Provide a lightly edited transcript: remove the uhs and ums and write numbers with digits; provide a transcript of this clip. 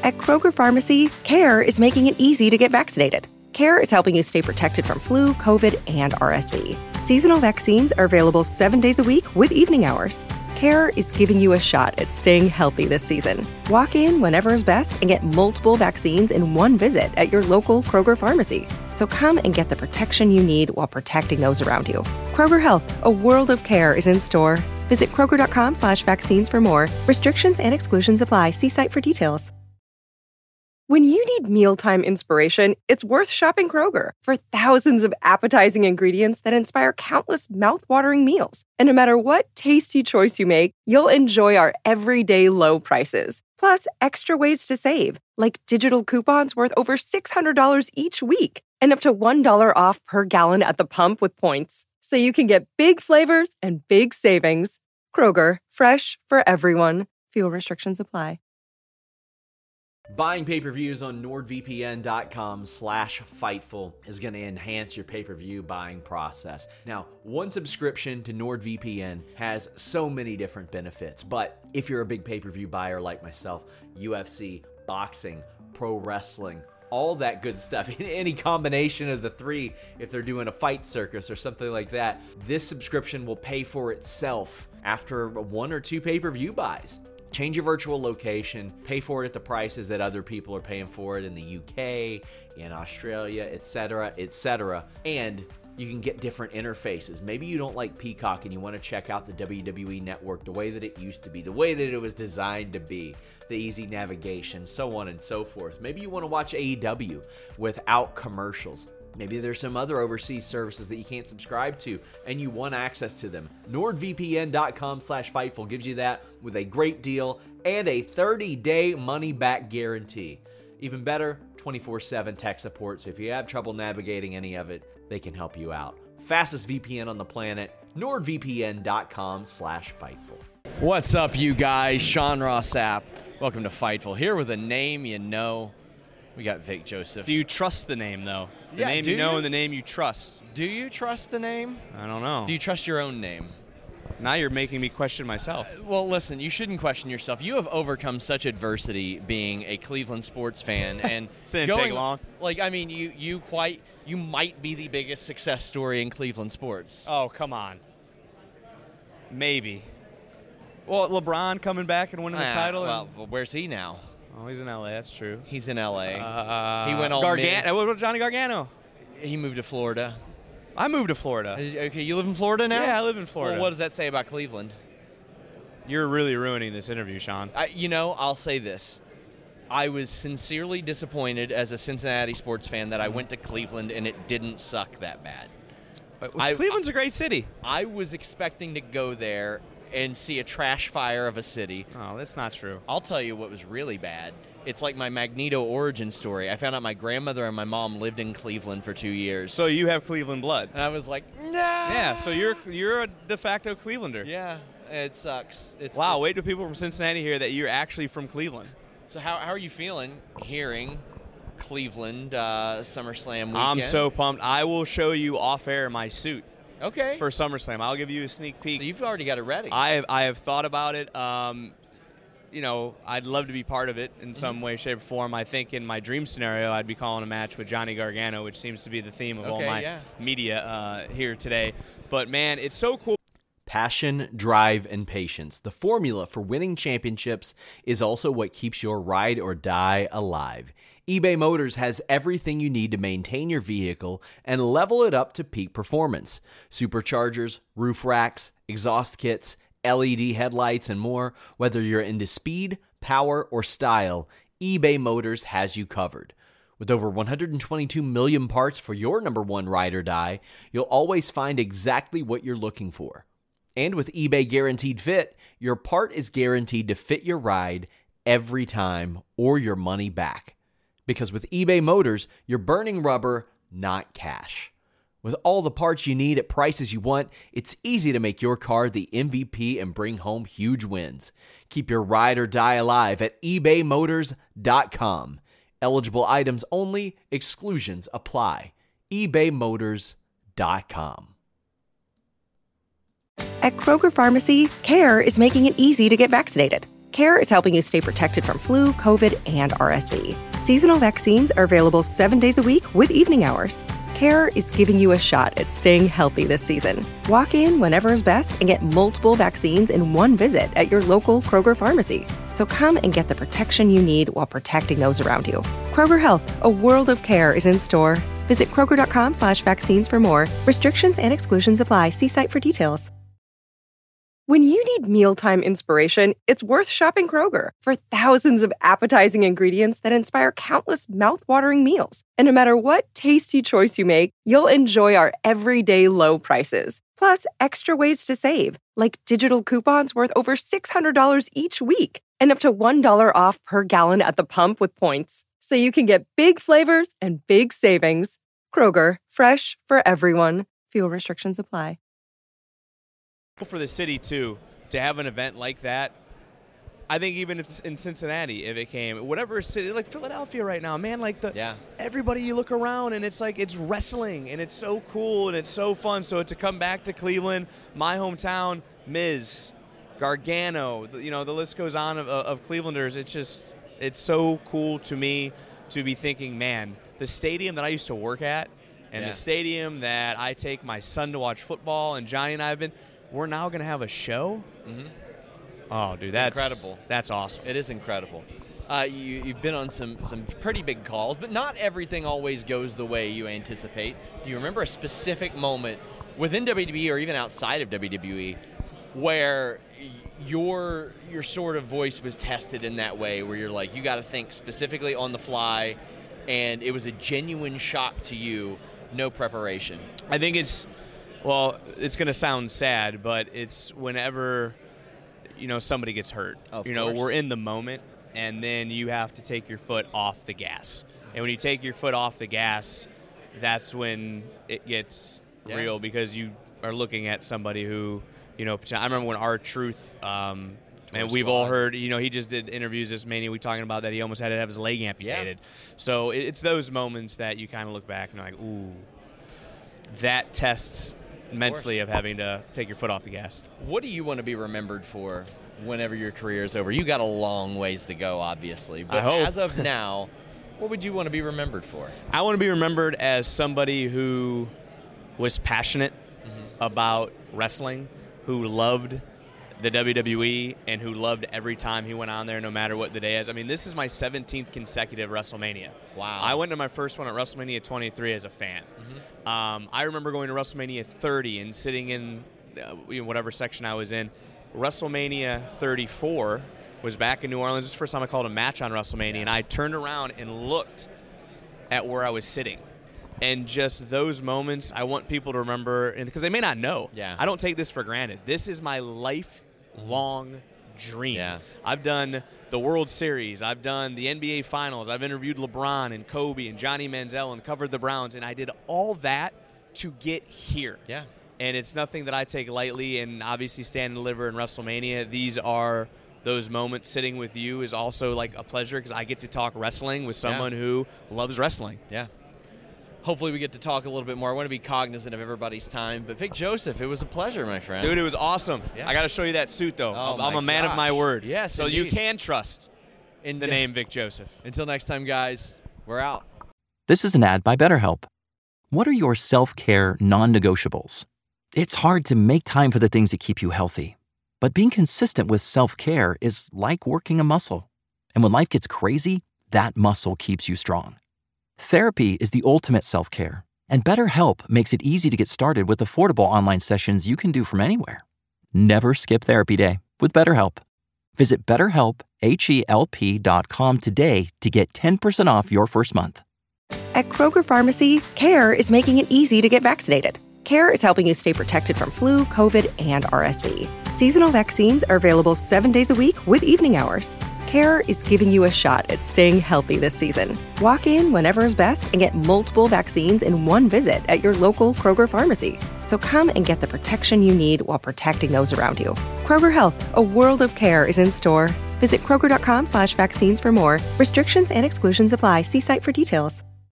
At Kroger Pharmacy, CARE is making it easy to get vaccinated. CARE is helping you stay protected from flu, COVID, and RSV. Seasonal vaccines are available 7 days a week with evening hours. CARE is giving you a shot at staying healthy this season. Walk in whenever is best and get multiple vaccines in one visit at your local Kroger Pharmacy. So come and get the protection you need while protecting those around you. Kroger Health, a world of care is in store. Visit Kroger.com/vaccines for more. Restrictions and exclusions apply. See site for details. When you need mealtime inspiration, it's worth shopping Kroger for thousands of appetizing ingredients that inspire countless mouth-watering meals. And no matter what tasty choice you make, you'll enjoy our everyday low prices. Plus, extra ways to save, like digital coupons worth over $600 each week and up to $1 off per gallon at the pump with points. So you can get big flavors and big savings. Kroger, fresh for everyone. Fuel restrictions apply. Buying pay-per-views on NordVPN.com/Fightful is going to enhance your pay-per-view buying process. Now, one subscription to NordVPN has so many different benefits, but if you're a big pay-per-view buyer like myself, UFC, boxing, pro wrestling, all that good stuff, any combination of the three, if they're doing a fight circus or something like that, this subscription will pay for itself after 1 or 2 pay-per-view buys. Change your virtual location, pay for it at the prices that other people are paying for it in the UK, in Australia, etc., and you can get different interfaces. Maybe you don't like Peacock and you want to check out the WWE Network the way that it used to be, the way that it was designed to be, the easy navigation, so on and so forth. Maybe you want to watch AEW without commercials. Maybe there's some other overseas services that you can't subscribe to and you want access to them. NordVPN.com/Fightful gives you that with a great deal and a 30-day money-back guarantee. Even better, 24/7 tech support, so if you have trouble navigating any of it, they can help you out. Fastest VPN on the planet, NordVPN.com/Fightful. What's up, you guys? Sean Ross Sapp. Welcome to Fightful. Here with a name you know. We got Vic Joseph. Do you trust the name, though? The name you know and the name you trust. Do you trust the name? I don't know. Do you trust your own name? Now you're making me question myself. Well, listen, you shouldn't question yourself. You have overcome such adversity being a Cleveland sports fan. And didn't take long. Like, I mean, you might be the biggest success story in Cleveland sports. Oh, come on. Maybe. Well, LeBron coming back and winning the title. Well, where's he now? Oh, he's in L.A., that's true. He's in L.A. He went all What about Johnny Gargano? He moved to Florida. I moved to Florida. Okay, you live in Florida now? Yeah, I live in Florida. Well, what does that say about Cleveland? You're really ruining this interview, Sean. I'll say this. I was sincerely disappointed as a Cincinnati sports fan that I went to Cleveland and it didn't suck that bad. Cleveland's a great city. I was expecting to go there and see a trash fire of a city. Oh, that's not true. I'll tell you what was really bad. It's like my Magneto origin story. I found out my grandmother and my mom lived in Cleveland for 2 years. So you have Cleveland blood. And I was like, no. Yeah, so you're a de facto Clevelander. Yeah, it sucks. Wow, wait till people from Cincinnati hear that you're actually from Cleveland. So how are you feeling hearing Cleveland SummerSlam weekend? I'm so pumped. I will show you off air my suit. Okay. For SummerSlam. I'll give you a sneak peek. So you've already got it ready. I have thought about it. I'd love to be part of it in some way, shape, or form. I think in my dream scenario, I'd be calling a match with Johnny Gargano, which seems to be the theme of all my media here today. But, man, it's so cool. Passion, drive, and patience. The formula for winning championships is also what keeps your ride or die alive. eBay Motors has everything you need to maintain your vehicle and level it up to peak performance. Superchargers, roof racks, exhaust kits, LED headlights, and more. Whether you're into speed, power, or style, eBay Motors has you covered. With over 122 million parts for your number one ride or die, you'll always find exactly what you're looking for. And with eBay Guaranteed Fit, your part is guaranteed to fit your ride every time or your money back. Because with eBay Motors, you're burning rubber, not cash. With all the parts you need at prices you want, it's easy to make your car the MVP and bring home huge wins. Keep your ride or die alive at ebaymotors.com. Eligible items only, exclusions apply. ebaymotors.com. At Kroger Pharmacy, CARE is making it easy to get vaccinated. CARE is helping you stay protected from flu, COVID, and RSV. Seasonal vaccines are available 7 days a week with evening hours. CARE is giving you a shot at staying healthy this season. Walk in whenever is best and get multiple vaccines in one visit at your local Kroger pharmacy. So come and get the protection you need while protecting those around you. Kroger Health, a world of care is in store. Visit Kroger.com/vaccines for more. Restrictions and exclusions apply. See site for details. When you need mealtime inspiration, it's worth shopping Kroger for thousands of appetizing ingredients that inspire countless mouth-watering meals. And no matter what tasty choice you make, you'll enjoy our everyday low prices. Plus, extra ways to save, like digital coupons worth over $600 each week and up to $1 off per gallon at the pump with points. So you can get big flavors and big savings. Kroger, fresh for everyone. Fuel restrictions apply. For the city, too, to have an event like that, I think even if it's in Cincinnati, if it came, whatever city, like Philadelphia right now, man, like everybody you look around and it's like it's wrestling and it's so cool and it's so fun. So to come back to Cleveland, my hometown, Miz, Gargano, the list goes on of Clevelanders. It's so cool to me to be thinking, man, the stadium that I used to work at and the stadium that I take my son to watch football and Johnny and I have been, we're now going to have a show? Mm-hmm. Oh, dude, that's incredible. That's awesome. It is incredible. You've been on some pretty big calls, but not everything always goes the way you anticipate. Do you remember a specific moment within WWE or even outside of WWE where your sort of voice was tested in that way, where you're like, you got to think specifically on the fly, and it was a genuine shock to you, no preparation? I think it's going to sound sad, but it's whenever, somebody gets hurt. Of course. We're in the moment, and then you have to take your foot off the gas. And when you take your foot off the gas, that's when it gets real, because you are looking at somebody who, I remember when R-Truth, and we've all heard, he just did interviews this Mania. We talking about that he almost had to have his leg amputated. Yeah. So it's those moments that you kind of look back and you're like, ooh, that tests mentally of having to take your foot off the gas. What do you want to be remembered for whenever your career is over? You got a long ways to go, obviously, but as of now, what would you want to be remembered for? I want to be remembered as somebody who was passionate about wrestling, who loved the WWE, and who loved every time he went on there, no matter what the day is. I mean, this is my 17th consecutive WrestleMania. Wow. I went to my first one at WrestleMania 23 as a fan. I remember going to WrestleMania 30 and sitting in whatever section I was in. WrestleMania 34 was back in New Orleans. This was the first time I called a match on WrestleMania, and I turned around and looked at where I was sitting. And just those moments, I want people to remember, because they may not know. Yeah. I don't take this for granted. This is my lifelong dream. Yeah. I've done the World Series. I've done the NBA Finals. I've interviewed LeBron and Kobe and Johnny Manziel and covered the Browns. And I did all that to get here. Yeah. And it's nothing that I take lightly. And obviously Stand and Deliver in WrestleMania, these are those moments. Sitting with you is also like a pleasure, because I get to talk wrestling with someone who loves wrestling. Yeah. Hopefully we get to talk a little bit more. I want to be cognizant of everybody's time. But Vic Joseph, it was a pleasure, my friend. Dude, it was awesome. Yeah. I got to show you that suit, though. I'm a man of my word. Yes, so indeed. You can trust in the name Vic Joseph. Until next time, guys, we're out. This is an ad by BetterHelp. What are your self-care non-negotiables? It's hard to make time for the things that keep you healthy. But being consistent with self-care is like working a muscle. And when life gets crazy, that muscle keeps you strong. Therapy is the ultimate self-care, and BetterHelp makes it easy to get started with affordable online sessions you can do from anywhere. Never skip therapy day with BetterHelp. Visit BetterHelp.com today to get 10% off your first month. At Kroger Pharmacy, CARE is making it easy to get vaccinated. CARE is helping you stay protected from flu, COVID, and RSV. Seasonal vaccines are available 7 days a week with evening hours. CARE is giving you a shot at staying healthy this season. Walk in whenever is best and get multiple vaccines in one visit at your local Kroger pharmacy. So come and get the protection you need while protecting those around you. Kroger Health, a world of care is in store. Visit Kroger.com/vaccines for more. Restrictions and exclusions apply. See site for details.